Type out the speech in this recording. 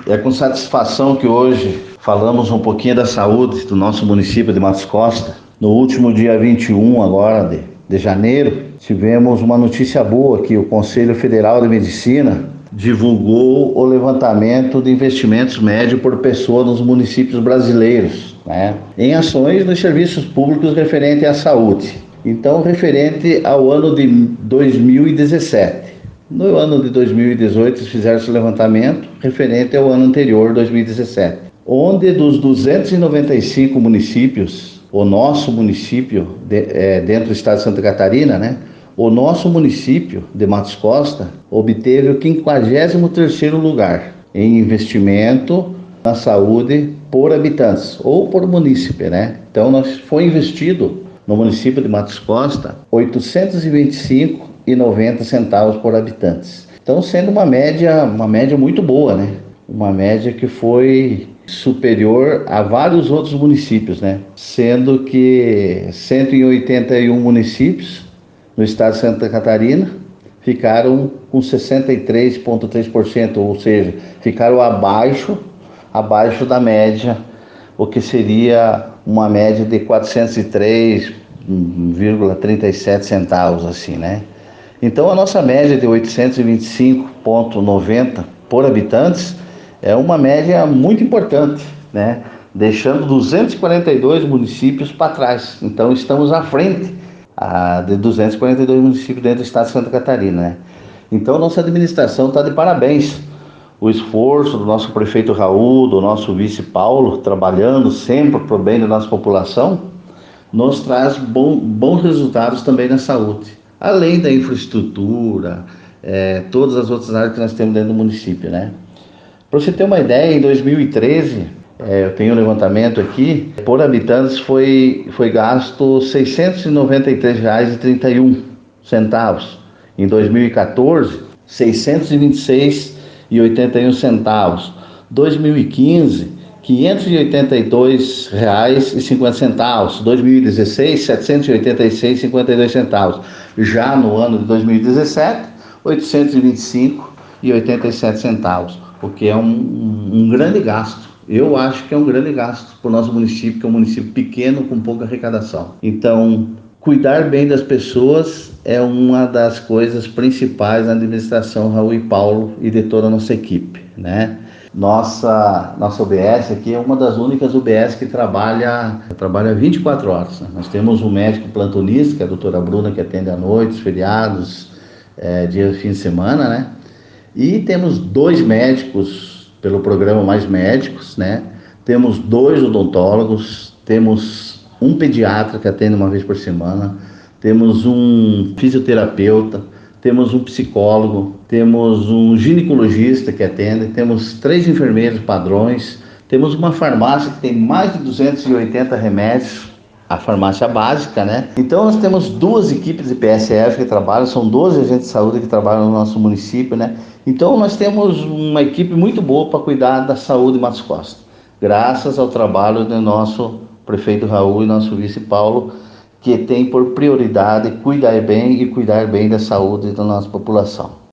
É com satisfação que hoje falamos um pouquinho da saúde do nosso município de Matos Costa. No último dia 21 agora de janeiro, tivemos uma notícia boa que o Conselho Federal de Medicina divulgou o levantamento de investimentos médio por pessoa nos municípios brasileiros, né, em ações nos serviços públicos referente à saúde. Então, referente ao ano de 2017. No ano de 2018, fizeram esse levantamento referente ao ano anterior, 2017, onde dos 295 municípios, o nosso município, dentro do estado de Santa Catarina, né, o nosso município de Matos Costa obteve o 53º lugar em investimento na saúde por habitantes ou por munícipe, né? Então, foi investido no município de Matos Costa R$ 825,90 por habitantes. Então, sendo uma média muito boa, né? Uma média que foi superior a vários outros municípios, né? Sendo que 181 municípios no estado de Santa Catarina ficaram com 63,3%, ou seja, ficaram abaixo da média, o que seria uma média de 403,37 centavos, assim, né? Então, a nossa média de 825,90 por habitantes é uma média muito importante, né? Deixando 242 municípios para trás. Então, estamos à frente de 242 municípios dentro do estado de Santa Catarina, né? Então, nossa administração está de parabéns. O esforço do nosso prefeito Raul, do nosso vice Paulo, trabalhando sempre para o bem da nossa população, nos traz bons resultados também na saúde. Além da infraestrutura, todas as outras áreas que nós temos dentro do município, né? Para você ter uma ideia, em 2013, eu tenho um levantamento aqui, por habitantes foi gasto R$ 693,31. Em 2014, R$ 626,81. 2015, R$ 582,50. 2016, R$ 786,52. Já no ano de 2017, R$ 825,87, o que é um grande gasto. Eu acho que é um grande gasto para o nosso município, que é um município pequeno com pouca arrecadação. Então, cuidar bem das pessoas é uma das coisas principais na administração Raul e Paulo e de toda a nossa equipe, né? Nossa UBS aqui é uma das únicas UBS que trabalha 24 horas. Né? Nós temos um médico plantonista, que é a doutora Bruna, que atende à noite, feriados, dia de fim de semana, né? E temos 2 médicos pelo programa Mais Médicos, né? Temos 2 odontólogos, temos um pediatra que atende uma vez por semana, temos um fisioterapeuta, temos um psicólogo, temos um ginecologista que atende, temos 3 enfermeiros padrões, temos uma farmácia que tem mais de 280 remédios, a farmácia básica, né? Então nós temos 2 equipes de PSF que trabalham, são 12 agentes de saúde que trabalham no nosso município, né? Então nós temos uma equipe muito boa para cuidar da saúde de Matos Costa, graças ao trabalho do nosso prefeito Raul e nosso vice Paulo, que tem por prioridade cuidar bem da saúde da nossa população.